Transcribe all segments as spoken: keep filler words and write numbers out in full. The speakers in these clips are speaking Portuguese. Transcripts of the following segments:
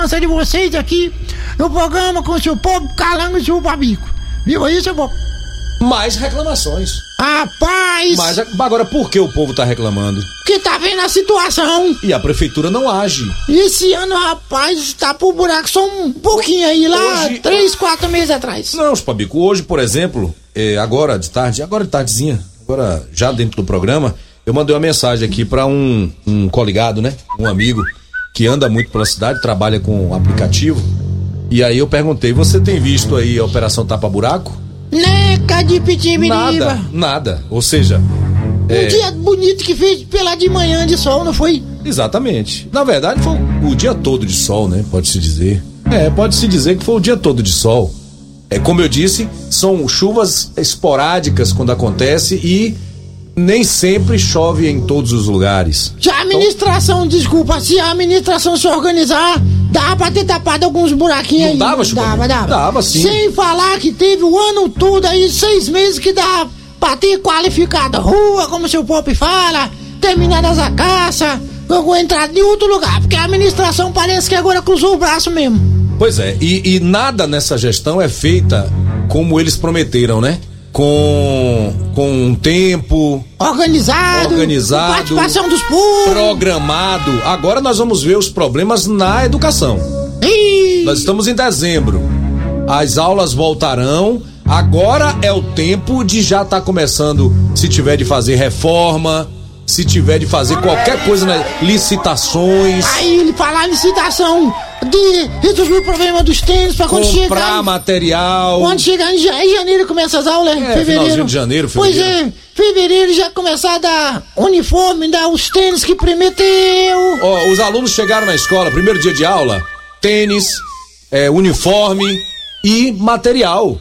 de vocês aqui no programa com o seu povo Calango e seu Babico. Viu aí, seu povo? Mais reclamações. Rapaz! Mas agora por que o povo tá reclamando? Que tá vendo a situação. E a prefeitura não age. Esse ano, rapaz, tá pro buraco só um pouquinho aí, lá Hoje... três, quatro meses atrás. Não, Babico, hoje, por exemplo, é, agora de tarde, agora de tardezinha, agora já dentro do programa, eu mandei uma mensagem aqui pra um, um coligado, né? Um amigo que anda muito pela cidade, trabalha com aplicativo. E aí eu perguntei, você tem visto aí a Operação Tapa Buraco? Neca de Pitibiriba. Nada, nada. Ou seja... Um é... dia bonito que fez pela de manhã de sol, não foi? Exatamente. Na verdade foi o dia todo de sol, né? Pode-se dizer. É, pode-se dizer que foi o dia todo de sol. É, como eu disse, são chuvas esporádicas quando acontece e nem sempre chove em todos os lugares. Já a administração, então... desculpa, se a administração se organizar, dá pra ter tapado alguns buraquinhos não aí. Dava, Chupa? Dava, dava. Dava, sim. Sem falar que teve o ano todo aí, seis meses que dá pra ter qualificado a rua, como o seu Pop fala, terminadas a caça, vou entrar em outro lugar, porque a administração parece que agora cruzou o braço mesmo. Pois é, e, e nada nessa gestão é feita como eles prometeram, né? Com, com um tempo organizado, organizado, participação dos povos, programado. Agora nós vamos ver os problemas na educação. Ih. Nós estamos em dezembro. As aulas voltarão. Agora é o tempo de já estar tá começando, se tiver de fazer reforma, se tiver de fazer qualquer coisa, né? Licitações. Aí ele falar licitação de resolver o problema dos tênis pra quando chegar. Comprar material. Quando chegar em janeiro começa as aulas, é, fevereiro. Finalzinho de janeiro, fevereiro. Pois é, fevereiro já começar a dar uniforme, dar os tênis que prometeu. Ó, os alunos chegaram na escola, primeiro dia de aula, tênis, é, uniforme e material.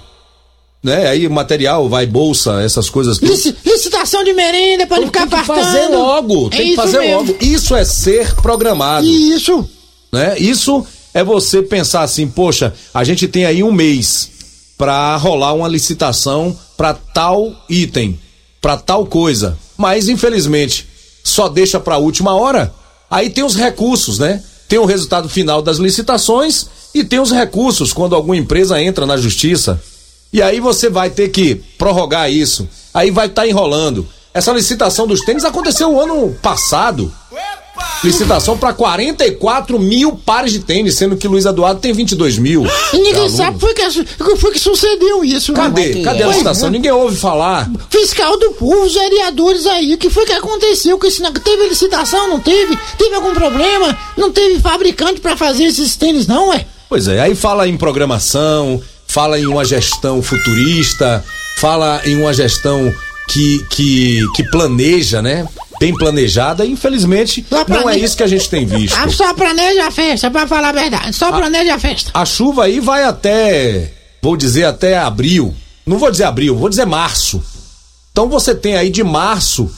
Né? Aí material, vai bolsa, essas coisas. Lic, licitação de merenda pra não ficar fartando. Tem que fazer logo, tem é que fazer mesmo. logo. Isso é ser programado. Isso. Né? Isso é você pensar assim, poxa, a gente tem aí um mês pra rolar uma licitação pra tal item, pra tal coisa. Mas infelizmente só deixa pra última hora. Aí tem os recursos, né? Tem o resultado final das licitações e tem os recursos quando alguma empresa entra na justiça. E aí você vai ter que prorrogar isso. Aí vai estar tá enrolando. Essa licitação dos tênis aconteceu o ano passado. Licitação para quarenta e quatro mil pares de tênis, sendo que Luiz Eduardo tem vinte e dois mil. E ninguém sabe foi que, foi que sucedeu isso. Cadê? Né? Cadê a licitação? É. Ninguém ouve falar. Fiscal do povo, os vereadores aí, o que foi que aconteceu com esse... Teve licitação, não teve? Teve algum problema? Não teve fabricante para fazer esses tênis não, ué? Pois é, aí fala em programação, fala em uma gestão futurista, fala em uma gestão que, que, que planeja, né? Bem planejada, e infelizmente não é isso que a gente tem visto. Ah, só planeja a festa, pra falar a verdade, só a, planeja a festa. A chuva aí vai até, vou dizer até abril, não vou dizer abril, vou dizer março. Então você tem aí de março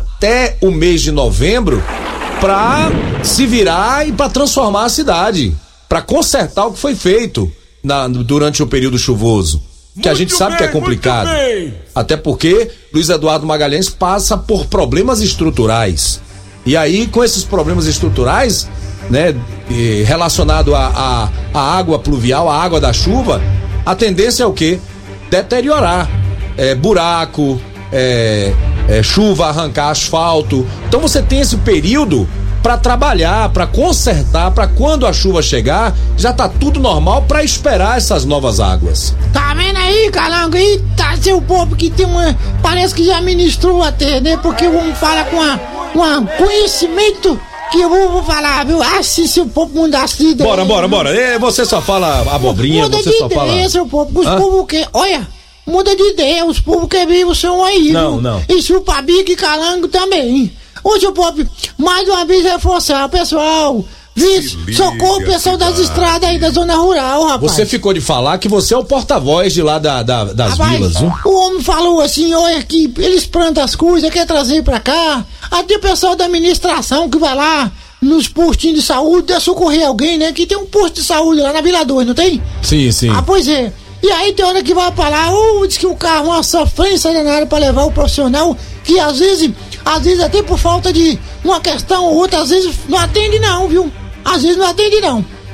até o mês de novembro pra se virar e pra transformar a cidade, pra consertar o que foi feito na, durante o período chuvoso. Que a gente sabe que é complicado. Até porque Luiz Eduardo Magalhães passa por problemas estruturais. E aí, com esses problemas estruturais, né, relacionado à a, a, a água pluvial, a água da chuva, a tendência é o quê? Deteriorar. É, buraco, é, é, chuva, arrancar asfalto. Então você tem esse período para trabalhar, para consertar, para quando a chuva chegar, já tá tudo normal para esperar essas novas águas. Tá vendo aí, Calango? E tá seu povo que tem uma... Parece que já ministrou até, né? Porque o homem fala com uma, uma conhecimento que eu vou falar, viu? Ah, se seu povo mudasse de ideia. Bora, bora, bora. E você só fala abobrinha, muda você de só ideia, fala... seu povo. Os povos que... Olha, muda de ideia. Os povos querem ver o seu aí, Não, viu? não. E seu Pabico e Calango também. Ô, seu povo, mais uma vez reforçar, pessoal... Vixe, socorro o pessoal das estradas aí da zona rural, rapaz. Você ficou de falar que você é o porta-voz de lá da, da, das rapaz, vilas, viu? O homem falou assim, olha aqui, eles plantam as coisas, quer trazer pra cá. Até o pessoal da administração que vai lá nos postinhos de saúde, deve socorrer alguém, né? Que tem um posto de saúde lá na Vila dois, não tem? Sim, sim. Ah, pois é. E aí tem hora que vai pra lá, ou diz que o carro é uma sofrência danada pra levar o profissional, que às vezes, às vezes até por falta de uma questão ou outra, às vezes não atende não, viu? Às vezes não atende não.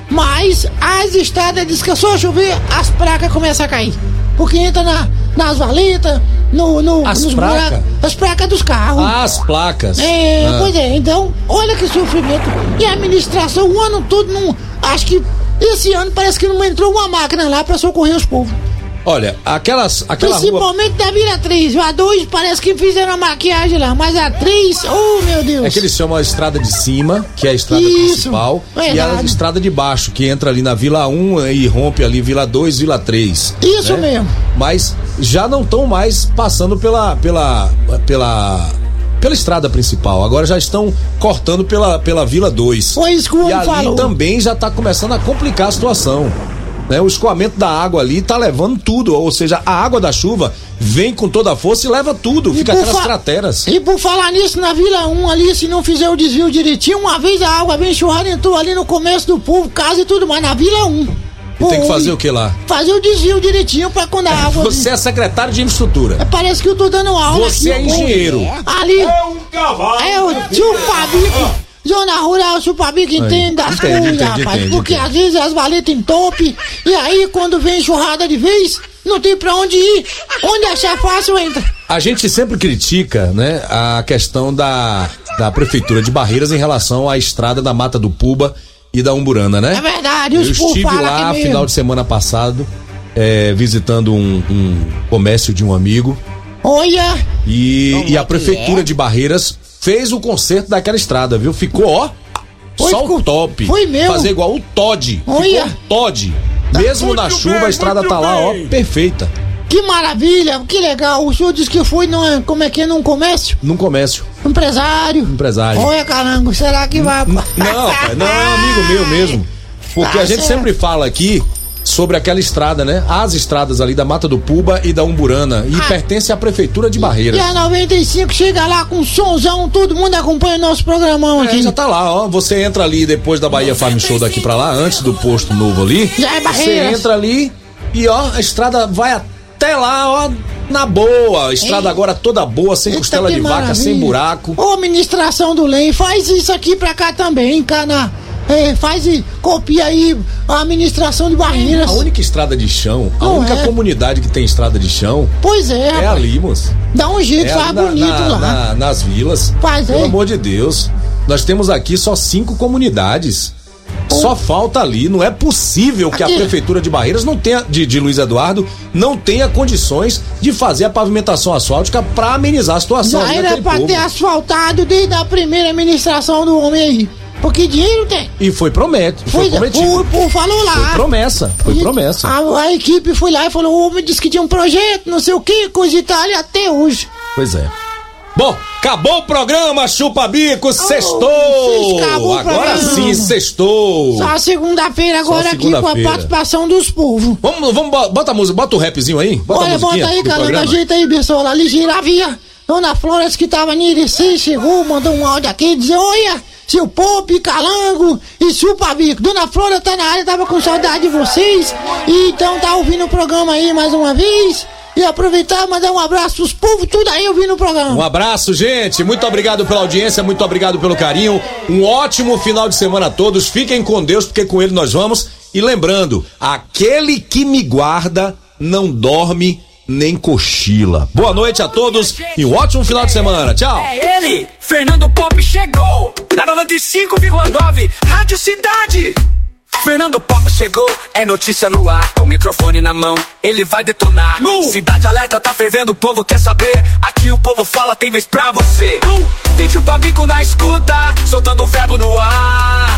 Mas as estradas diz que é só chover, as placas começam a cair. Porque entra na, nas valetas, no, no, as nos placas? buracos, as placas dos carros. Ah, as placas. É, ah. pois é, então, olha que sofrimento. E a administração, o ano todo, não, acho que esse ano parece que não entrou uma máquina lá pra socorrer os povos. Olha, aquelas, aquela Principalmente rua... da Vila três. A dois parece que fizeram a maquiagem lá, mas a três, oh meu Deus. É que eles chamam a estrada de cima, que é a estrada Isso, principal, verdade. e a estrada de baixo, que entra ali na Vila um e rompe ali Vila dois, Vila três. Isso né? mesmo. Mas já não estão mais passando pela, pela, pela, pela estrada principal. Agora já estão cortando pela, pela Vila dois. Foi isso que o homem E ali falou. também já está começando a complicar a situação. Né? O escoamento da água ali tá levando tudo, ou seja, a água da chuva vem com toda a força e leva tudo, E fica por aquelas fa- crateras. E por falar nisso, na Vila um ali, se não fizer o desvio direitinho, uma vez a água bem enxurrada entrou ali no começo do povo, casa e tudo mais, na Vila um. E tem que fazer o que lá? Fazer o desvio direitinho pra quando a água... Você é secretário de infraestrutura. É, parece que eu tô dando aula. Você aqui, é ó. engenheiro. Ali... É um cavalo. É o Chupabico. Zona Rural, Chupabico entende das Entende, coisas, entende, rapaz. entende, porque entende. às vezes as valetas entopem. E aí, quando vem enxurrada de vez, não tem pra onde ir. Onde achar fácil, entra. A gente sempre critica, né, a questão da, da prefeitura de Barreiras em relação à estrada da Mata do Puba e da Umburana, né? É verdade, Eu os povos estive falam lá que mesmo. final de semana passado, é, visitando um, um comércio de um amigo Olha, e, e a é que prefeitura é? de Barreiras fez o conserto daquela estrada, viu? Ficou, ó, Foi, só ficou- o top. foi mesmo? Fazer igual o Todd. Olha. Ficou o Todd. Mesmo na muito chuva, bem, a estrada muito tá lá, ó, bem. perfeita. que maravilha, que legal. O senhor disse que foi num, como é que é, num comércio? Num comércio. Empresário. Empresário. Olha, carango, será que vai... Não, pai, não, é um amigo meu mesmo. Porque Tá a gente certo. sempre fala aqui sobre aquela estrada, né? As estradas ali da Mata do Puba e da Umburana. E Ah. pertence à prefeitura de E Barreiras. a noventa e cinco chega lá com sonzão, todo mundo acompanha o nosso programão aqui. É, já tá lá, ó. Você entra ali depois da Bahia Farm Show daqui pra lá, antes do posto novo ali. Já é Você Barreiras. entra ali e, ó, a estrada vai até lá, ó, na boa. A estrada Ei. agora toda boa, sem Eita, costela que de vaca, maravilha. sem buraco. Ô, administração do Lem, faz isso aqui pra cá também, cana. É, faz e copia aí a administração de Barreiras. A única estrada de chão, a Não única é. comunidade que tem estrada de chão Pois é, é rapaz. ali, moço. Dá um jeito, É faz ali na- bonito na- lá. na- nas vilas. Faz Pelo aí. amor de Deus. Nós temos aqui só cinco comunidades. Só falta ali. Não é possível que Aqui. a prefeitura de Barreiras não tenha, de, de Luiz Eduardo, não tenha condições de fazer a pavimentação asfáltica pra amenizar a situação Já ali era naquele pra povo. ter asfaltado desde a primeira administração do homem aí. Porque dinheiro tem. E foi promete, foi Pois é, prometido. o povo falou lá. Foi promessa, foi E promessa. A, a equipe foi lá e falou: o homem disse que tinha um projeto, não sei o que, coisa e tal, e até hoje. Pois é. Bom, acabou o programa, Chupa Bico, sextou! Oh, acabou o Agora programa. sim, sextou! Só segunda-feira agora aqui com a segunda-feira. participação dos povos. Vamos, vamos, bo- bota a música, bota o rapzinho aí. Bota Olha, a musiquinha bota aí, do galera, programa. ajeita aí, pessoal, ali giravia. Dona Flores que tava em Irecê, chegou, mandou um áudio aqui, dizer, olha, seu Pope, Calango e Chupabico. Dona Flora tá na área, tava com saudade de vocês, e então tá ouvindo o programa aí mais uma vez. E aproveitar e mandar um abraço pros povos, tudo aí ouvindo o programa. Um abraço, gente. Muito obrigado pela audiência, muito obrigado pelo carinho. Um ótimo final de semana a todos. Fiquem com Deus, porque com ele nós vamos. E lembrando, aquele que me guarda não dorme nem cochila. Boa noite a todos e um ótimo final de semana. Tchau. É ele, Fernando Pop chegou na noventa e cinco vírgula nove Rádio Cidade. Fernando Pop chegou, é notícia no ar, com o microfone na mão, ele vai detonar. Uh! Cidade Alerta tá fervendo, o povo quer saber. Aqui o povo fala, tem vez pra você. Uh! Tem Chupabico na escuta, soltando o verbo no ar.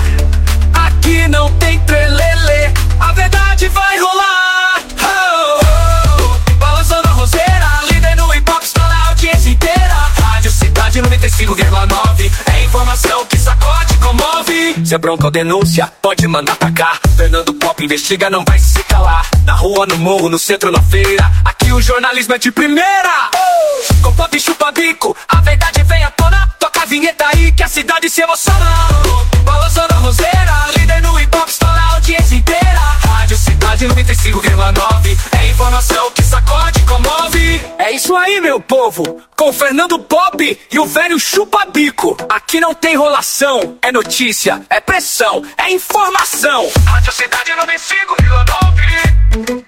Aqui não tem trelelê, a verdade vai rolar. Oh, oh, oh. Balançando a roseira, líder no hip hop, está na audiência inteira. Rádio Cidade noventa e cinco vírgula nove, é informação que sacode, comove. Se é bronca ou denúncia, pode mandar pra cá. Fernando Pop investiga, não vai se calar. Na rua, no morro, no centro, na feira, aqui o jornalismo é de primeira. Oh, com Pop e Chupabico, a verdade vem à tona. Toca a vinheta aí que a cidade se emociona. Oh, balançando a roseira, líder no hip hop, está na audiência inteira. Rádio Cidade noventa e cinco vírgula nove, é informação que sacode, comove. É isso aí, meu povo, com o Fernando Pop e o velho chupa-bico. Aqui não tem enrolação, é notícia, é pressão, é informação. Rádio Cidade noventa e cinco vírgula nove.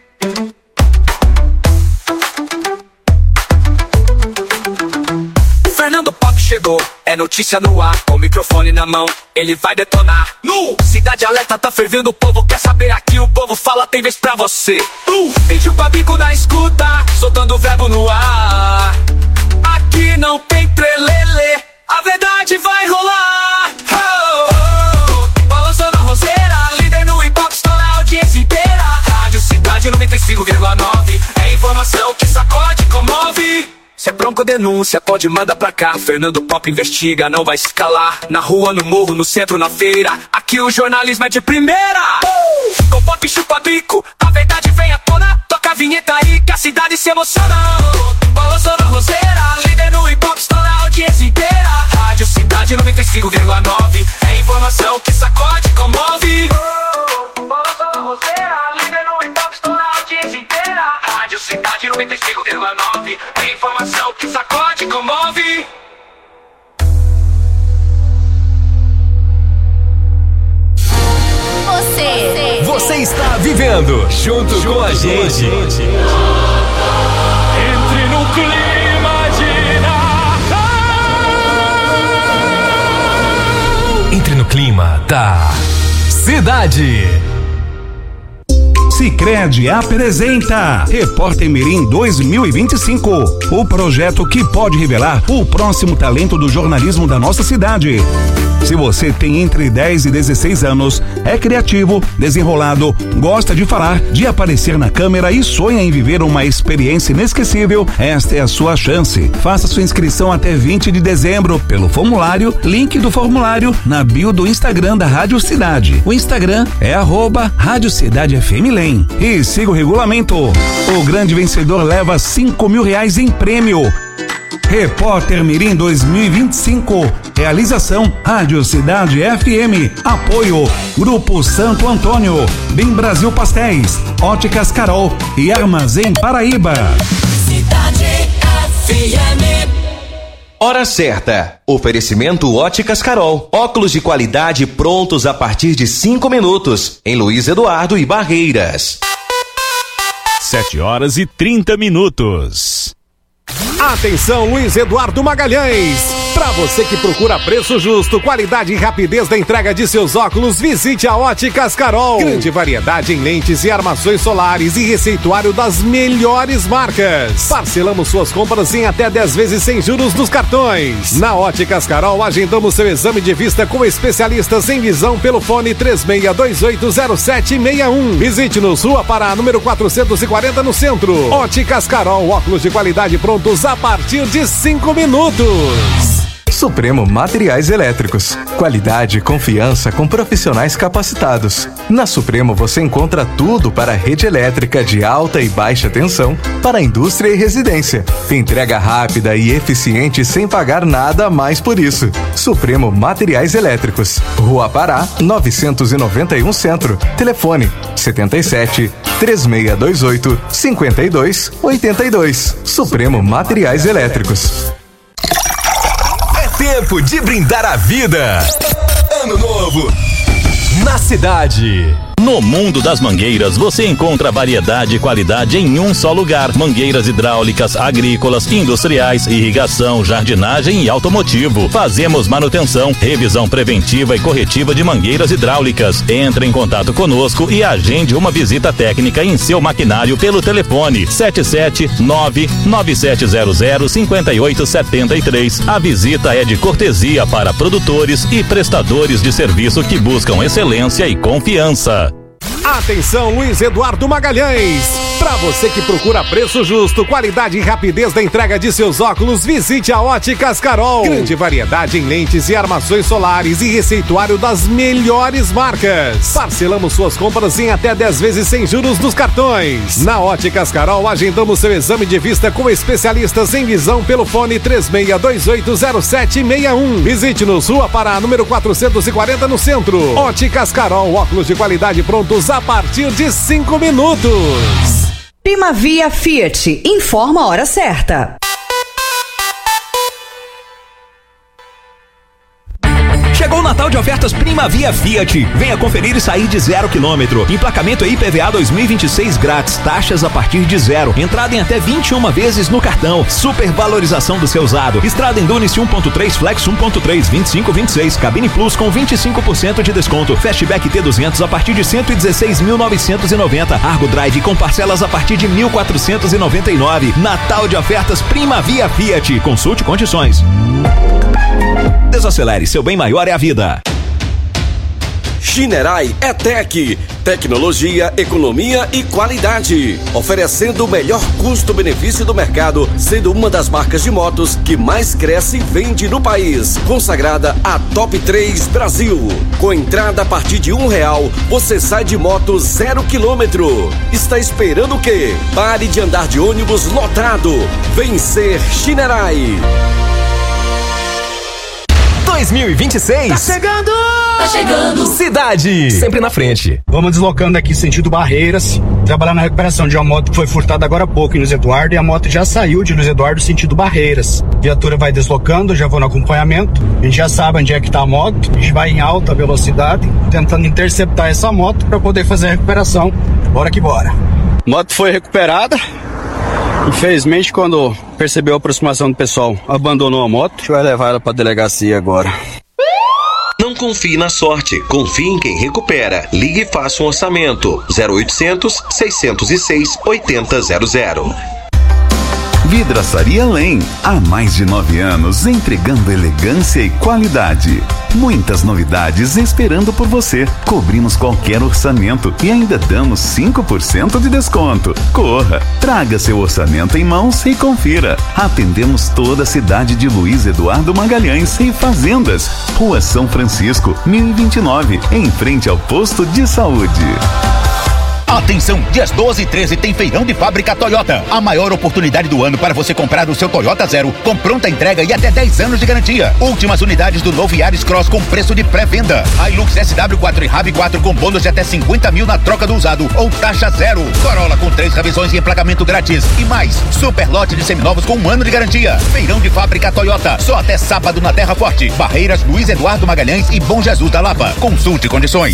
Fernando Pop chegou, é notícia no ar, com o microfone na mão, ele vai detonar. No Cidade Alerta tá fervendo, o povo quer saber, aqui o povo fala, tem vez pra você. Uh, tem chupa-bico na escuta, soltando o verbo no ar. Aqui não tem trelelê, a verdade vai rolar. Oh, oh, oh. Balançando a roseira, líder no hip-hop, estoura a audiência inteira. Rádio Cidade noventa e cinco vírgula nove, é informação que sacode, comove. Se é bronca ou denúncia, pode mandar pra cá. Fernando Pop investiga, não vai se calar. Na rua, no morro, no centro, na feira, aqui o jornalismo é de primeira. uh! Com Pop chupa-bico, a verdade vem à tona. Toca a vinheta aí que a cidade se emociona. uh! Balançando a roseira, líder no hip-hop, estoura a audiência inteira. Rádio Cidade noventa e cinco vírgula nove, é informação que sacode, comove. uh! Balançando a roseira, líder no hip-hop, estoura a audiência inteira. Rádio Cidade noventa e cinco vírgula nove, é informação que sacode, comove. Você, você está vivendo junto, junto com a gente. gente. Entre no clima de Natal. Entre no clima da Cidade. Sicredi apresenta Repórter Mirim dois mil e vinte e cinco, o projeto que pode revelar o próximo talento do jornalismo da nossa cidade. Se você tem entre dez e dezesseis anos, é criativo, desenrolado, gosta de falar, de aparecer na câmera e sonha em viver uma experiência inesquecível, esta é a sua chance. Faça sua inscrição até vinte de dezembro pelo formulário, link do formulário na bio do Instagram da Rádio Cidade. O Instagram é arroba Rádio Cidade F M Lem. E siga o regulamento. O grande vencedor leva cinco mil reais em prêmio. Repórter Mirim dois mil e vinte e cinco. Realização Rádio Cidade F M. Apoio Grupo Santo Antônio, Bem Brasil Pastéis, Óticas Carol e Armazém Paraíba. Cidade F M. Hora certa. Oferecimento Óticas Carol. Óculos de qualidade prontos a partir de cinco minutos. Em Luiz Eduardo e Barreiras. Sete horas e trinta minutos. Atenção, Luiz Eduardo Magalhães. Para você que procura preço justo, qualidade e rapidez da entrega de seus óculos, visite a Óticas Carol. Grande variedade em lentes e armações solares e receituário das melhores marcas. Parcelamos suas compras em até dez vezes sem juros nos cartões. Na Óticas Carol, agendamos seu exame de vista com especialistas em visão pelo fone três seis dois oito zero sete seis um. Visite-nos, Rua Pará, número quatrocentos e quarenta, no centro. Óticas Carol, óculos de qualidade prontos a partir de cinco minutos. Supremo Materiais Elétricos. Qualidade e confiança com profissionais capacitados. Na Supremo você encontra tudo para a rede elétrica de alta e baixa tensão para a indústria e residência. Entrega rápida e eficiente sem pagar nada a mais por isso. Supremo Materiais Elétricos. Rua Pará, novecentos e noventa e um Centro. Telefone setenta e sete, três seis dois oito, cinco dois oito dois. Supremo Materiais Elétricos. Tempo de brindar a vida. Ano novo na cidade. No mundo das mangueiras, você encontra variedade e qualidade em um só lugar. Mangueiras hidráulicas, agrícolas, industriais, irrigação, jardinagem e automotivo. Fazemos manutenção, revisão preventiva e corretiva de mangueiras hidráulicas. Entre em contato conosco e agende uma visita técnica em seu maquinário pelo telefone sete sete nove, nove sete zero zero, cinco oito sete três. A visita é de cortesia para produtores e prestadores de serviço que buscam excelência e confiança. Atenção, Luiz Eduardo Magalhães. Para você que procura preço justo, qualidade e rapidez da entrega de seus óculos, visite a Óticas Carol. Grande variedade em lentes e armações solares e receituário das melhores marcas. Parcelamos suas compras em até dez vezes sem juros nos cartões. Na Óticas Carol, agendamos seu exame de vista com especialistas em visão pelo fone três seis dois oito zero sete seis um. Visite-nos, Rua Pará, número quatrocentos e quarenta, no centro. Óticas Carol, óculos de qualidade prontos a partir de cinco minutos. Primavia Fiat, informa a hora certa. Chegou o Natal de ofertas Prima Via Fiat. Venha conferir e sair de zero quilômetro. Emplacamento I P V A dois mil e vinte e seis grátis. Taxas a partir de zero. Entrada em até vinte e uma vezes no cartão. Supervalorização do seu usado. Estrada Endurance um ponto três Flex um ponto três vinte e cinco vinte e seis. Cabine Plus com vinte e cinco por cento de desconto. Fastback T duzentos a partir de cento e dezesseis mil novecentos e noventa. Argo Drive com parcelas a partir de mil quatrocentos e noventa e nove. Natal de ofertas Prima Via Fiat. Consulte condições. Desacelere, seu bem maior é a vida. Shinerai é Tech, tecnologia, economia e qualidade, oferecendo o melhor custo-benefício do mercado, sendo uma das marcas de motos que mais cresce e vende no país, consagrada a Top três Brasil. Com entrada a partir de um real, você sai de moto zero quilômetro. Está esperando o quê? Pare de andar de ônibus lotado. Vem ser Shinerai. dois mil e vinte e seis. Tá chegando! Tá chegando! Cidade, sempre na frente. Vamos deslocando aqui sentido Barreiras, trabalhar na recuperação de uma moto que foi furtada agora há pouco em Luiz Eduardo, e a moto já saiu de Luiz Eduardo sentido Barreiras. A viatura vai deslocando, já vou no acompanhamento, a gente já sabe onde é que tá a moto, a gente vai em alta velocidade, tentando interceptar essa moto para poder fazer a recuperação. Bora que bora. Moto foi recuperada. Infelizmente, quando percebeu a aproximação do pessoal, abandonou a moto. A gente vai levar ela para a delegacia agora. Não confie na sorte, confie em quem recupera. Ligue e faça um orçamento. zero oitocentos, seiscentos e seis, oitenta zero zero. Vidraçaria Além, há mais de nove anos entregando elegância e qualidade. Muitas novidades esperando por você. Cobrimos qualquer orçamento e ainda damos cinco por cento de desconto. Corra, traga seu orçamento em mãos e confira. Atendemos toda a cidade de Luiz Eduardo Magalhães e Fazendas. Rua São Francisco, mil e vinte e nove, em frente ao posto de saúde. Atenção, dias doze e treze tem feirão de fábrica Toyota. A maior oportunidade do ano para você comprar o seu Toyota Zero com pronta entrega e até dez anos de garantia. Últimas unidades do novo Yaris Cross com preço de pré-venda. Hilux S W quatro e RAV quatro com bônus de até cinquenta mil na troca do usado ou taxa zero. Corolla com três revisões e emplacamento grátis. E mais, super lote de seminovos com um ano de garantia. Feirão de fábrica Toyota. Só até sábado na Terra Forte. Barreiras, Luiz Eduardo Magalhães e Bom Jesus da Lapa. Consulte condições.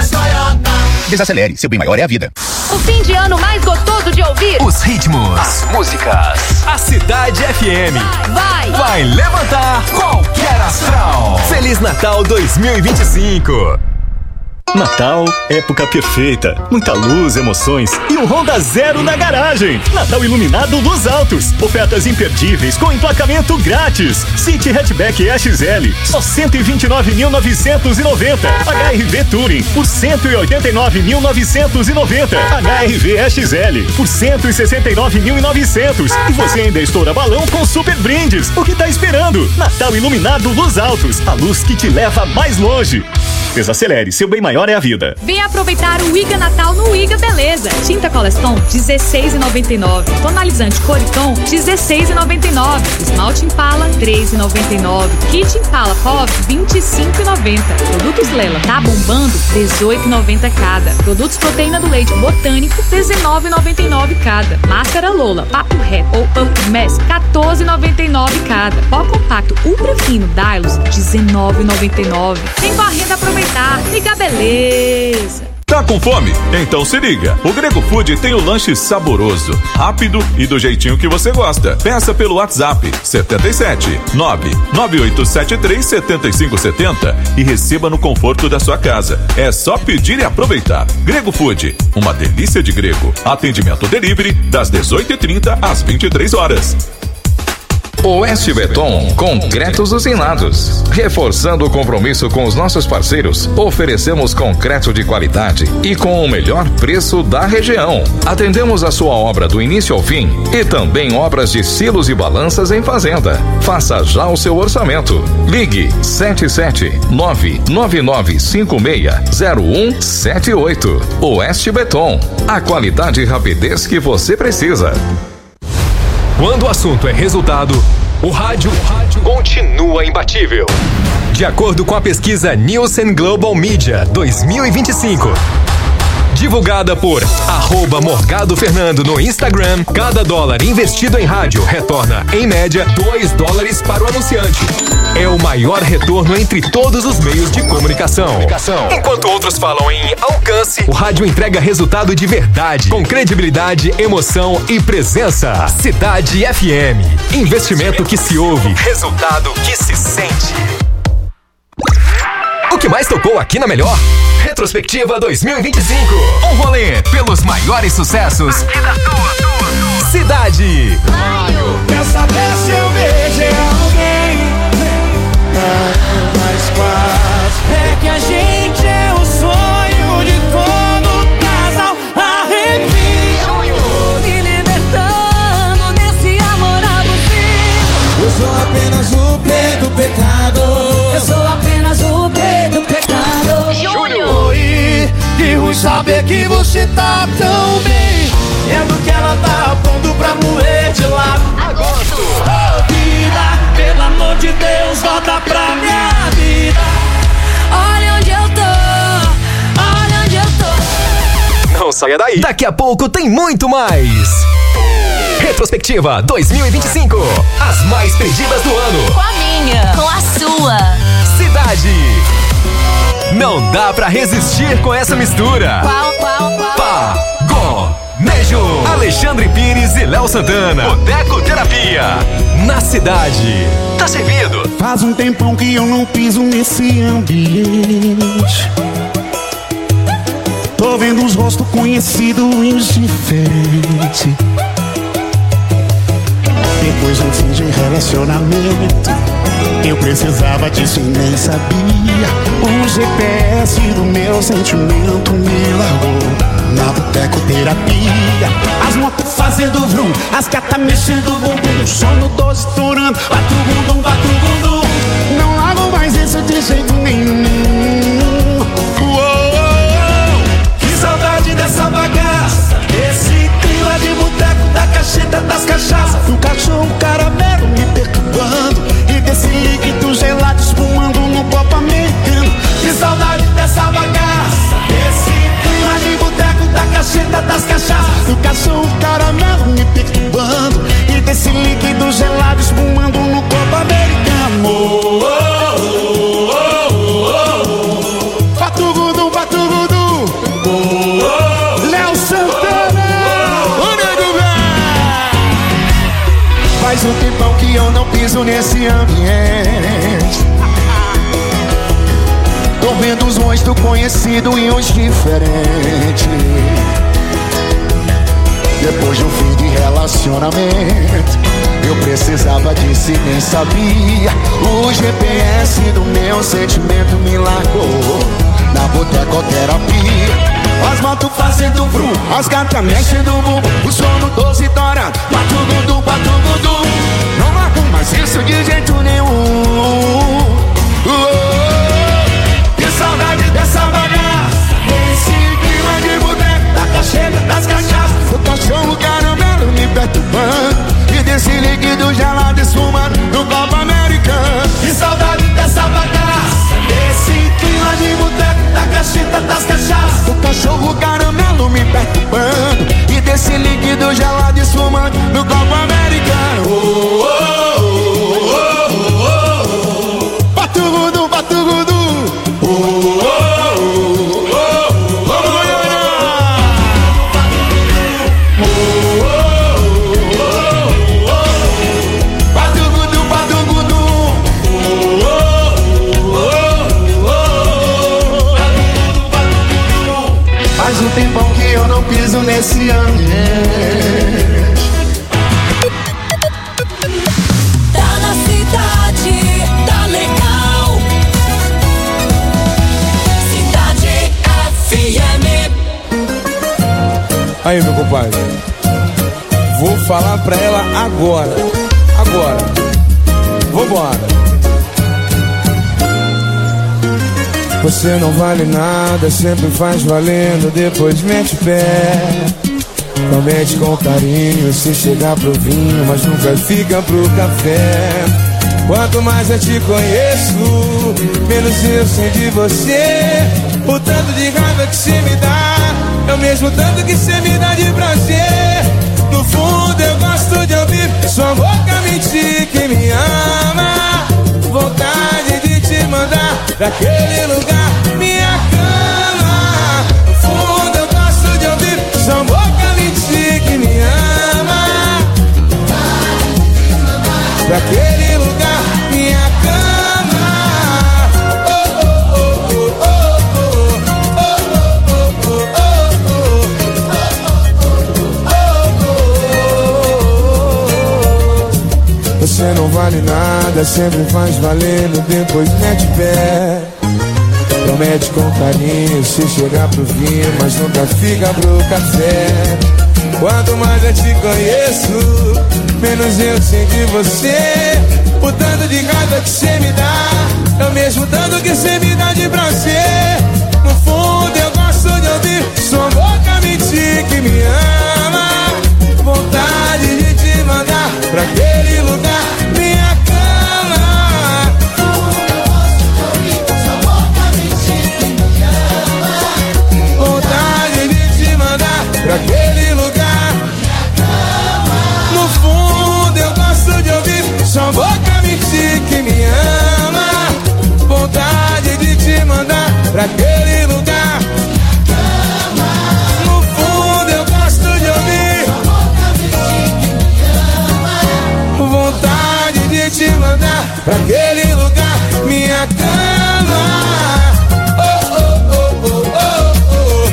Desacelere, seu bem maior é a vida. O fim de ano mais gostoso de ouvir. Os ritmos, as músicas. A Cidade F M vai, vai levantar qualquer astral. Feliz Natal dois mil e vinte e cinco. Natal, época perfeita, muita luz, emoções e um Honda Zero na garagem. Natal iluminado Luz Autos, ofertas imperdíveis com emplacamento grátis. City Hatchback E X L, só cento e vinte e nove mil novecentos e noventa. H R V Touring, por cento e oitenta e nove mil novecentos e noventa. H R V E X L, por cento e sessenta e nove mil e novecentos. E você ainda estoura balão com super brindes. O que tá esperando? Natal iluminado Luz Autos, a luz que te leva mais longe. Desacelere, seu bem maior é a vida. Vem aproveitar o Iga Natal no Iga Beleza. Tinta Coleston, dezesseis reais e noventa e nove centavos. Tonalizante Coriton, dezesseis reais e noventa e nove centavos. Esmalte Impala, três reais e noventa e nove centavos. Kit Impala Pop, vinte e cinco reais e noventa centavos. Produtos Lela, tá bombando, dezoito reais e noventa centavos cada. Produtos Proteína do Leite Botânico, dezenove reais e noventa e nove centavos cada. Máscara Lola, Papo Reto ou Up Mess, quatorze reais e noventa e nove centavos cada. Pó compacto ultra fino Dylos, dezenove reais e noventa e nove centavos. Vem correndo aproveitar. Liga Beleza. Tá com fome? Então se liga. O Grego Food tem o lanche saboroso, rápido e do jeitinho que você gosta. Peça pelo WhatsApp setenta e sete, nove nove oito sete três, sete cinco sete zero e receba no conforto da sua casa. É só pedir e aproveitar. Grego Food, uma delícia de grego. Atendimento delivery das dezoito e trinta às vinte e três horas. Oeste Beton, concretos usinados. Reforçando o compromisso com os nossos parceiros, oferecemos concreto de qualidade e com o melhor preço da região. Atendemos a sua obra do início ao fim e também obras de silos e balanças em fazenda. Faça já o seu orçamento. Ligue sete sete nove nove nove cinco seis zero um sete oito. Oeste Beton, a qualidade e rapidez que você precisa. Quando o assunto é resultado, o rádio, o rádio continua imbatível. De acordo com a pesquisa Nielsen Global Media dois mil e vinte e cinco, Divulgada por arroba Morgado Fernando no Instagram, cada dólar investido em rádio retorna, em média, dois dólares para o anunciante. É o maior retorno entre todos os meios de comunicação. comunicação. Enquanto outros falam em alcance, o rádio entrega resultado de verdade, com credibilidade, emoção e presença. Cidade F M. Investimento que se ouve, resultado que se sente. O que mais tocou aqui na Melhor? Retrospectiva dois mil e vinte e cinco. Um rolê pelos maiores sucessos. Cidade. Quer saber se eu beijei alguém? Mas quase. É que a gente é o sonho de todo casal. Arrepio. Me libertando desse amor abusivo. Eu sou apenas o P do pecado. Eu sou apenas o P do pecado. Júnior. E que ruim saber que você tá tão bem. Vendo que ela tá pronto pra morrer de lado. Agosto. Oh, vida, pelo amor de Deus, volta pra minha vida. Olha onde eu tô, olha onde eu tô. Não saia daí. Daqui a pouco tem muito mais. Retrospectiva dois mil e vinte e cinco. As mais pedidas do ano. Com a minha, com a sua. Cidade. Não dá pra resistir com essa mistura. Qual, qual, qual? Pagonejo. Alexandre Pires e Léo Santana. Boteco Terapia. Na cidade. Tá servido. Faz um tempão que eu não piso nesse ambiente. Tô vendo uns rostos conhecidos e uns diferentes. Depois de um fim de relacionamento, eu precisava disso e nem sabia. O G P S do meu sentimento me largou na boteco terapia. As motos fazendo vrum, as gatas mexendo o bumbum, o sono doze estourando, batu bundum, batu bundum. Não largo mais isso de jeito nenhum. Uou, que saudade dessa bagaça, desse clima de boteco, da cacheta, das cachaças, do cachorro caramelo me perturbando e desse líquido gelado espumando no copo americano. Que saudade dessa bagaça, desse clima de boteco, da cacheta, das cachaças, do cachorro caramelo me perturbando e desse líquido gelado espumando no copo americano. Oh, oh, oh, oh, oh. Batugudu, batugudu. Oh, oh, Léo Santana. O nego velho. Faz um tempão que eu não piso nesse ambiente. Tô vendo os rostos conhecidos e uns diferentes. Depois de um fim de relacionamento, eu precisava disso e nem sabia. O G P S do meu sentimento me largou na botecoterapia. As motos fazendo vrum, as gatas mexendo o bumbum, o sono doze estourando, batugudu, batugudu. Não largo mais isso de jeito nenhum. Oh, que saudade dessa bagaça, desse clima de boteco, da cacheta, das cachaças, do cachorro caramelo me perturbando e desse líquido gelado esfumando no copo americano. Que saudade dessa bagaça, desse clima de boteco, da cacheta, das cachaças, do cachorro caramelo me perturbando e desse líquido gelado esfumando no copo americano. Oh, oh, oh, oh, oh, oh. Batugudu, batugudu. Oh, oh, oh, oh, oh, oh, oh. Batugudu, batugudu. Oh, oh, oh, oh. Faz um tempão que eu não piso nesse ambiente. Tá na cidade, tá legal. Cidade F M. Aí, meu compadre, vou falar pra ela agora. Agora. Vambora. Você não vale nada, sempre faz valendo, depois mete pé. Promete com carinho, se chegar pro vinho, mas nunca fica pro café. Quanto mais eu te conheço, menos eu sei de você. O tanto de raiva que você me dá É o mesmo tanto que cê me dá de prazer. No fundo eu gosto de ouvir sua boca mentir que me ama. Vontade de te mandar pra aquele lugar, minha cama. No fundo eu gosto de ouvir sua boca mentir que me ama. Pra aquele lugar, minha cama. Oh, oh, oh, oh, oh, oh, oh, oh. Você não vale nada, sempre faz valendo, depois mete pé. Promete com carinho se chegar pro vinho, mas nunca fica pro café. Quanto mais eu te conheço, menos eu sei de você. O tanto de raiva que cê me dá é o mesmo tanto que cê me dá de prazer. No fundo eu gosto de ouvir sua boca mentir que me ama. Vontade de te mandar pra aquele lugar, minha cama. Vontade de te mandar pra aquele lugar, no fundo eu gosto de ouvir sua boca mentir que me ama. Vontade de te mandar pra aquele lugar, no fundo eu gosto de ouvir vontade de te mandar pra aquele lugar, minha cama. Oh, oh, oh, oh, oh, oh.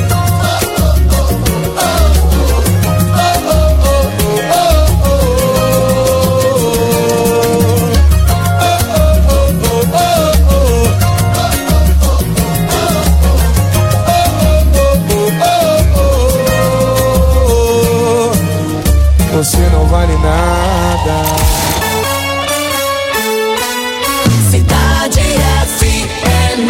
Você não vale nada. Cidade F M.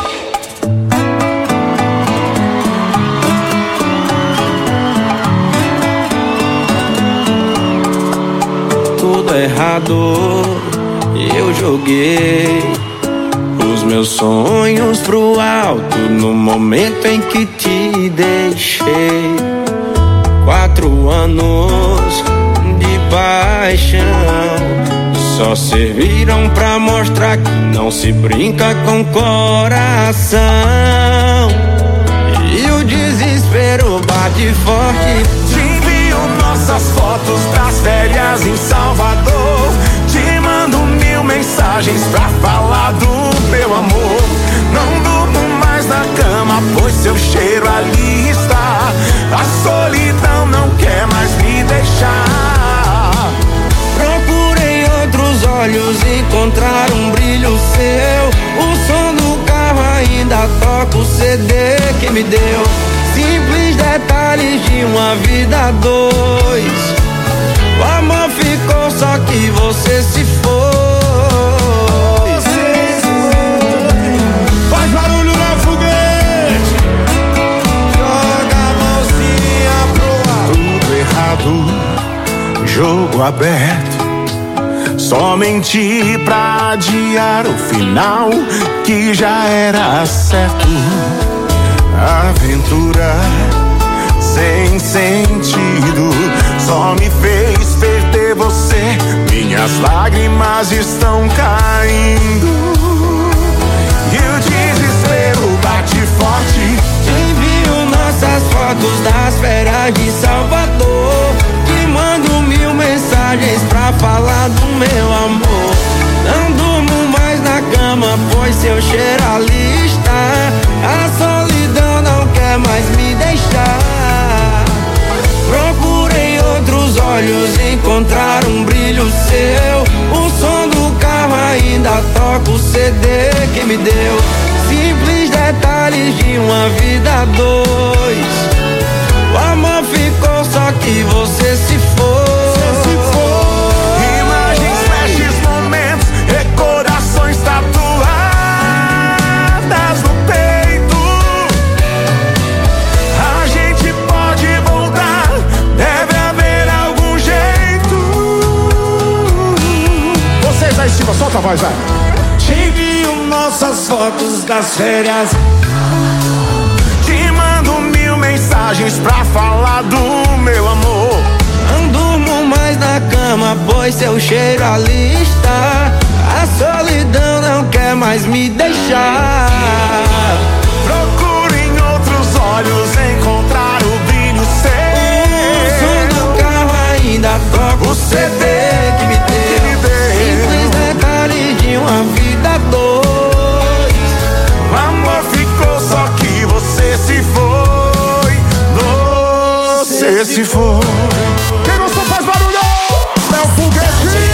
Tudo errado, eu joguei os meus sonhos pro alto no momento em que te deixei. Quatro anos de paixão só serviram pra mostrar que não se brinca com coração. E o desespero bate forte. Te envio nossas fotos das férias em Salvador. Te mando mil mensagens pra falar do meu amor. Não durmo mais na cama, pois seu cheiro ali está. A solidão não quer mais me deixar. Procurei outros olhos, encontrar um brilho seu. O som do carro ainda toca o C D que me deu. Simples detalhes de uma vida a dois. O amor ficou, só que você se foi. Faz barulho na foguete, joga a mãozinha pro ar. Tudo errado, jogo aberto. Só menti pra adiar o final que já era certo. Aventura sem sentido só me fez perder você. Minhas lágrimas estão caindo e o desespero bate forte. Te envio nossas fotos das férias de Salvador. Te mando mil mensagens pra falar do meu amor. Não durmo mais na cama, pois seu cheiro ali está. A solidão não quer mais me deixar. Procurei outros olhos, encontrar um brilho seu. O som do carro ainda toca o C D que me deu. Simples detalhes de uma vida a dois. O amor ficou, só que você se foi. Imagens, flashes, momentos, recordações tatuadas no peito. A gente pode voltar, deve haver algum jeito. Vocês aí, Silva, solta a voz, vai. Te envio nossas fotos das férias. Te mando mil mensagens voz, seu cheiro a lista. A solidão não quer mais me deixar. Procuro em outros olhos encontrar o brilho seu. O som do carro ainda toca o C D que me deu. Simples detalhe de uma vida dois. O amor ficou, só que você se foi. Você se foi. Quem gostou faz barulho. Léo Foguete.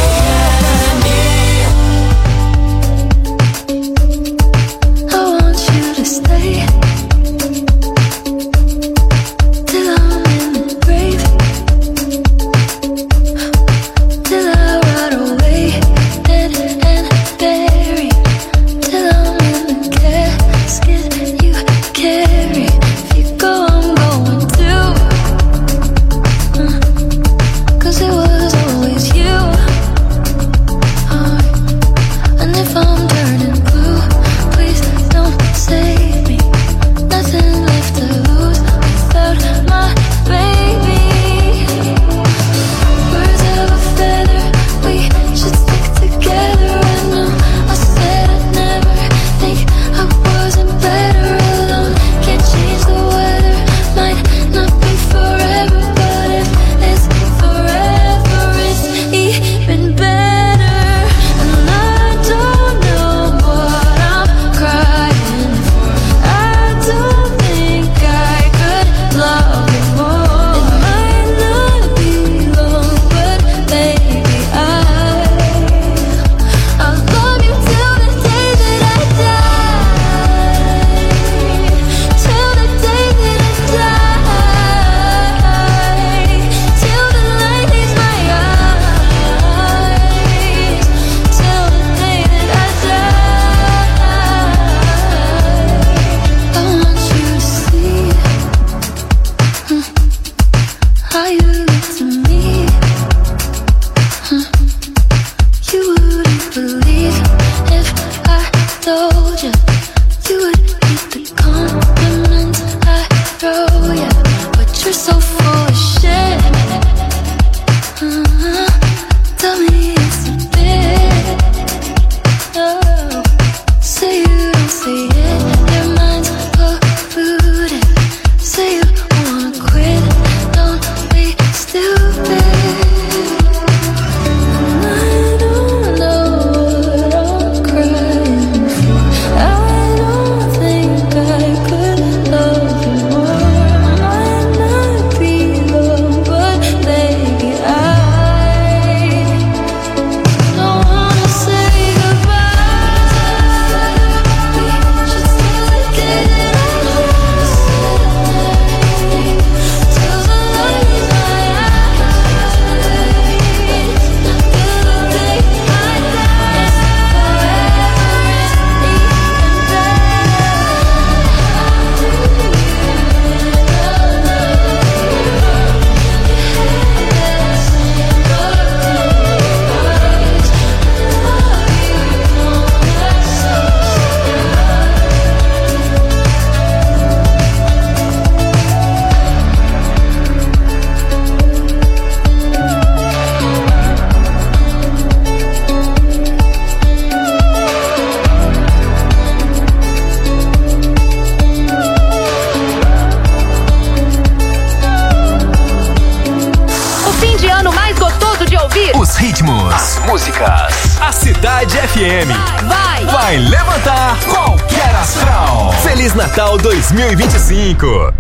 Os ritmos, as músicas. A Cidade F M vai, vai levantar qualquer astral. Feliz Natal dois mil e vinte e cinco.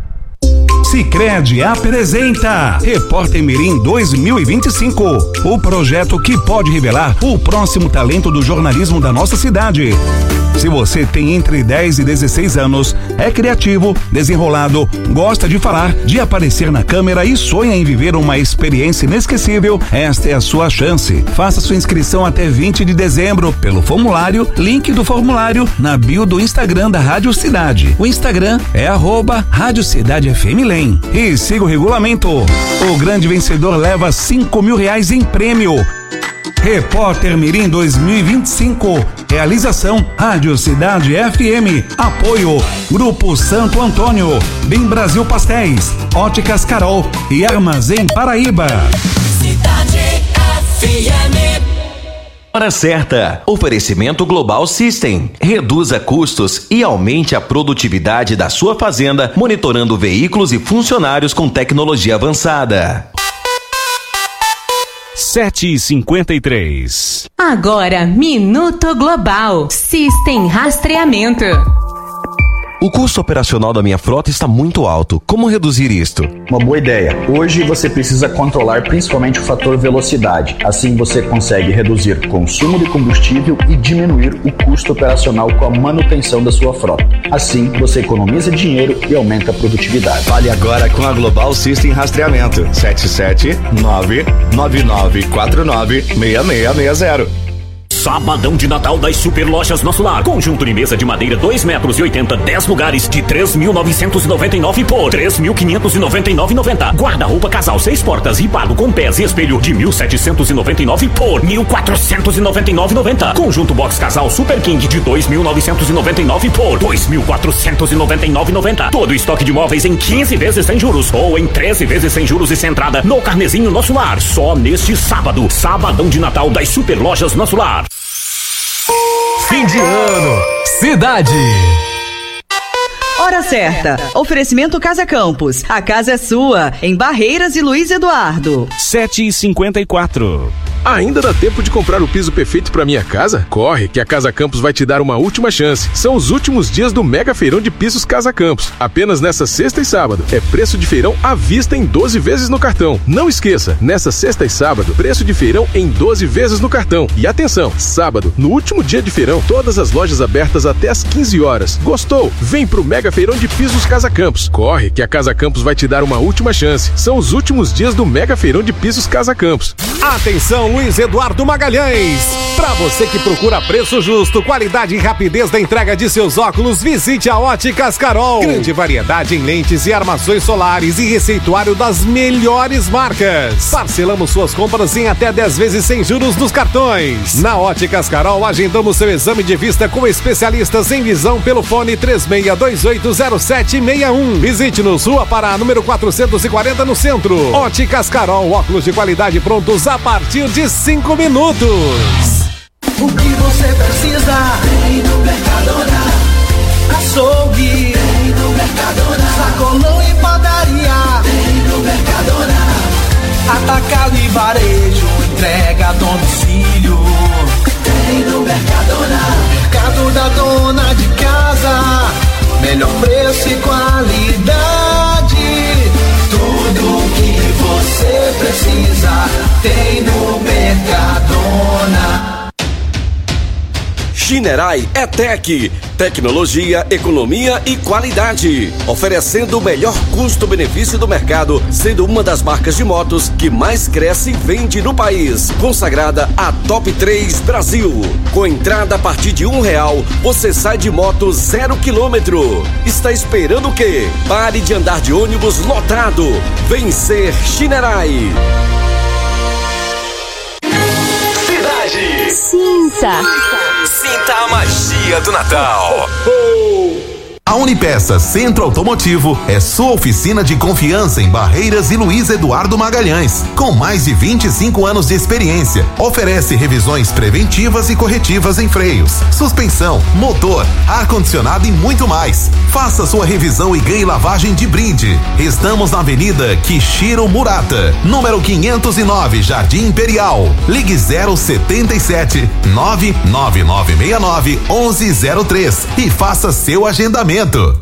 Sicredi apresenta Repórter Mirim dois mil e vinte e cinco, o projeto que pode revelar o próximo talento do jornalismo da nossa cidade. Se você tem entre dez e dezesseis anos, é criativo, desenrolado, gosta de falar, de aparecer na câmera e sonha em viver uma experiência inesquecível, esta é a sua chance. Faça sua inscrição até vinte de dezembro pelo formulário, link do formulário na bio do Instagram da Rádio Cidade. O Instagram é arroba Rádio Cidade F M Lem. E siga o regulamento. O grande vencedor leva cinco mil reais em prêmio. Repórter Mirim dois mil e vinte e cinco. Realização Rádio Cidade F M. Apoio Grupo Santo Antônio, Bem Brasil Pastéis, Óticas Carol e Armazém Paraíba. Cidade M. Hora certa. Oferecimento Global System. Reduza custos e aumente a produtividade da sua fazenda, monitorando veículos e funcionários com tecnologia avançada. sete e cinquenta e três. Agora, Minuto Global System Rastreamento. O custo operacional da minha frota está muito alto. Como reduzir isto? Uma boa ideia. Hoje você precisa controlar principalmente o fator velocidade. Assim você consegue reduzir consumo de combustível e diminuir o custo operacional com a manutenção da sua frota. Assim você economiza dinheiro e aumenta a produtividade. Fale agora com a Global System Rastreamento. sete sete nove nove nove quatro nove seis seis seis zero. Sabadão de Natal das Super Lojas Nosso Lar. Conjunto de mesa de madeira dois metros e oitenta, dez lugares de três mil novecentos e noventa e nove por três mil quinhentos e noventa e nove e noventa. Guarda-roupa casal seis portas ripado com pés e espelho de mil setecentos e noventa e nove por mil quatrocentos e noventa e nove e noventa. Conjunto box casal Super King de dois mil novecentos e noventa e nove por dois mil quatrocentos e noventa e nove e noventa. Todo o estoque de móveis em quinze vezes sem juros ou em treze vezes sem juros e sem entrada no Carnezinho Nosso Lar. Só neste sábado. Sabadão de Natal das Super Lojas Nosso Lar. Fim de ano, cidade. Hora certa. Oferecimento Casa Campos. A casa é sua, em Barreiras e Luiz Eduardo. sete e cinquenta e quatro. Ainda dá tempo de comprar o piso perfeito para minha casa? Corre, que a Casa Campos vai te dar uma última chance. São os últimos dias do Mega Feirão de Pisos Casa Campos. Apenas nessa sexta e sábado. É preço de feirão à vista em doze vezes no cartão. Não esqueça, nessa sexta e sábado, preço de feirão em doze vezes no cartão. E atenção, sábado, no último dia de feirão, todas as lojas abertas até às quinze horas. Gostou? Vem pro Mega Feirão de Pisos Casa Campos. Corre, que a Casa Campos vai te dar uma última chance. São os últimos dias do Mega Feirão de Pisos Casa Campos. Atenção, Luiz Eduardo Magalhães. Para você que procura preço justo, qualidade e rapidez da entrega de seus óculos, visite a Óticas Carol. Grande variedade em lentes e armações solares e receituário das melhores marcas. Parcelamos suas compras em até dez vezes sem juros nos cartões. Na Óticas Carol, agendamos seu exame de vista com especialistas em visão pelo fone três seis dois oito zero sete seis um. Visite-nos, Rua Pará, número quatrocentos e quarenta, no centro. Óticas Carol, óculos de qualidade prontos a partir de cinco minutos. O que você precisa tem no Mercadona. Açougue tem no Mercadona. Sacolão e padaria tem no Mercadona. Atacado e varejo, entrega a domicílio tem no Mercadona. Mercado da dona de casa, melhor preço e qualidade. Tudo que você precisa tem no Mercadona. Shinerai é Tech, tecnologia, economia e qualidade, oferecendo o melhor custo-benefício do mercado, sendo uma das marcas de motos que mais cresce e vende no país, consagrada a Top três Brasil. Com entrada a partir de um real, você sai de moto zero quilômetro. Está esperando o quê? Pare de andar de ônibus lotado. Vem ser Shinerai. Cidade. Sinta. Sinta a magia do Natal. A Unipeças Centro Automotivo é sua oficina de confiança em Barreiras e Luiz Eduardo Magalhães. Com mais de vinte e cinco anos de experiência, oferece revisões preventivas e corretivas em freios, suspensão, motor, ar-condicionado e muito mais. Faça sua revisão e ganhe lavagem de brinde. Estamos na Avenida Kishiro Murata, número quinhentos e nove, Jardim Imperial. Ligue zero setenta e sete, nove nove nove seis nove, onze zero três e faça seu agendamento.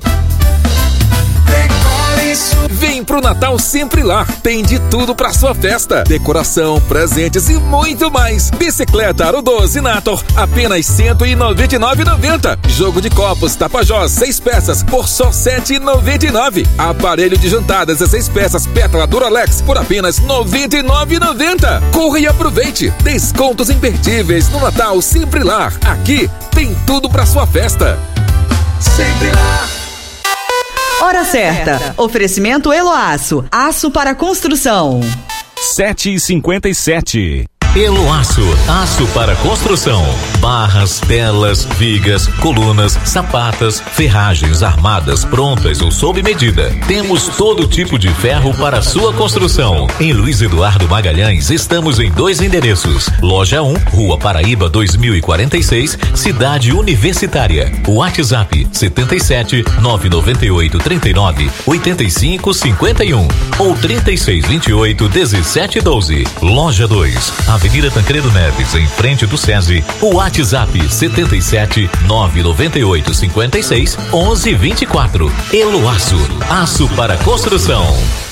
Vem pro Natal Sempre Lar. Tem de tudo pra sua festa: decoração, presentes e muito mais. Bicicleta Aro doze Nator, apenas cento e noventa e nove reais e noventa centavos. Jogo de copos Tapajós, seis peças por só sete reais e noventa e nove centavos. Aparelho de jantar dezesseis peças Pétala Duralex por apenas noventa e nove reais e noventa centavos. Corra e aproveite. Descontos imperdíveis no Natal Sempre Lar. Aqui tem tudo pra sua festa. Sempre Lar. Hora certa. Oferecimento Eloaço. Aço para construção. sete e cinquenta e sete. Eloaço, aço para construção. Barras, telas, vigas, colunas, sapatas, ferragens armadas prontas ou sob medida. Temos todo tipo de ferro para sua construção. Em Luiz Eduardo Magalhães estamos em dois endereços. Loja um, Rua Paraíba dois mil e quarenta e seis, Cidade Universitária. WhatsApp setenta e sete, nove nove oito, trinta e nove, oitenta e cinco, cinquenta e um ou trinta e seis, vinte e oito, dezessete, doze. Loja dois, Avenida Tancredo Neves, em frente do SESI. O WhatsApp setenta e sete, nove nove oito, cinquenta e seis, onze, vinte e quatro. Eloaço, aço para construção.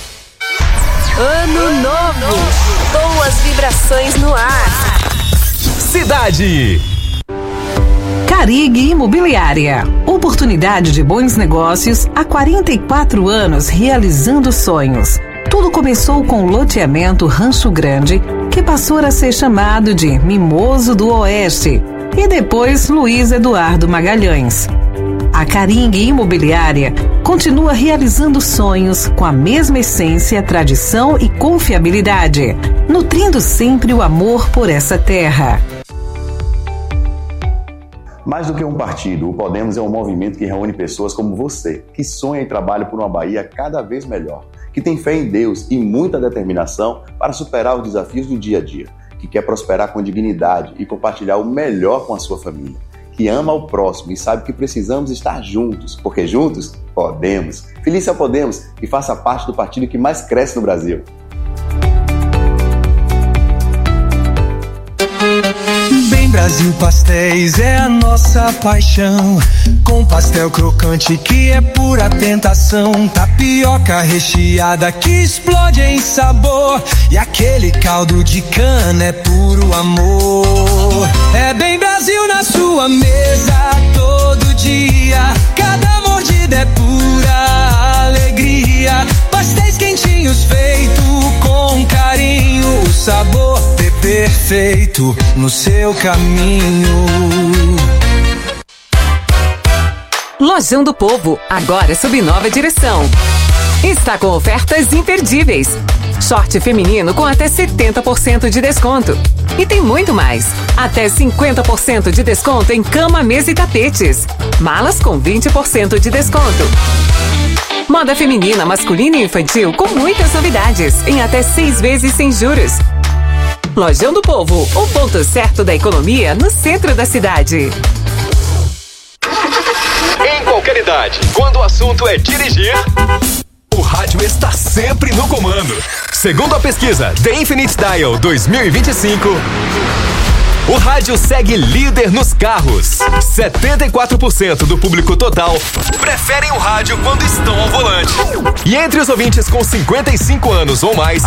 Ano novo, boas vibrações no ar. Cidade. Carig Imobiliária. Oportunidade de bons negócios há quarenta e quatro anos realizando sonhos. Tudo começou com o loteamento Rancho Grande, que passou a ser chamado de Mimoso do Oeste, e depois Luiz Eduardo Magalhães. A Carig Imobiliária continua realizando sonhos com a mesma essência, tradição e confiabilidade, nutrindo sempre o amor por essa terra. Mais do que um partido, o Podemos é um movimento que reúne pessoas como você, que sonha e trabalha por uma Bahia cada vez melhor, que tem fé em Deus e muita determinação para superar os desafios do dia a dia, que quer prosperar com dignidade e compartilhar o melhor com a sua família, que ama o próximo e sabe que precisamos estar juntos, porque juntos podemos. Feliz ao Podemos e faça parte do partido que mais cresce no Brasil. Bem Brasil Pastéis é a nossa paixão, com pastel crocante que é pura tentação, tapioca recheada que explode em sabor, e aquele caldo de cana é puro amor. É bem Brasil na sua mesa todo dia, cada mordida é pura alegria. Pastéis quentinhos feito com carinho, o sabor perfeito no seu caminho. Lojão do Povo, agora sob nova direção. Está com ofertas imperdíveis. Short feminino com até setenta por cento de desconto. E tem muito mais. Até cinquenta por cento de desconto em cama, mesa e tapetes. Malas com vinte por cento de desconto. Moda feminina, masculina e infantil com muitas novidades. Em até seis vezes sem juros. Lojão do Povo, o ponto certo da economia no centro da cidade. Em qualquer idade, quando o assunto é dirigir, o rádio está sempre no comando. Segundo a pesquisa The Infinite Dial dois mil e vinte e cinco, o rádio segue líder nos carros. setenta e quatro por cento do público total preferem o rádio quando estão ao volante. E entre os ouvintes com cinquenta e cinco anos ou mais,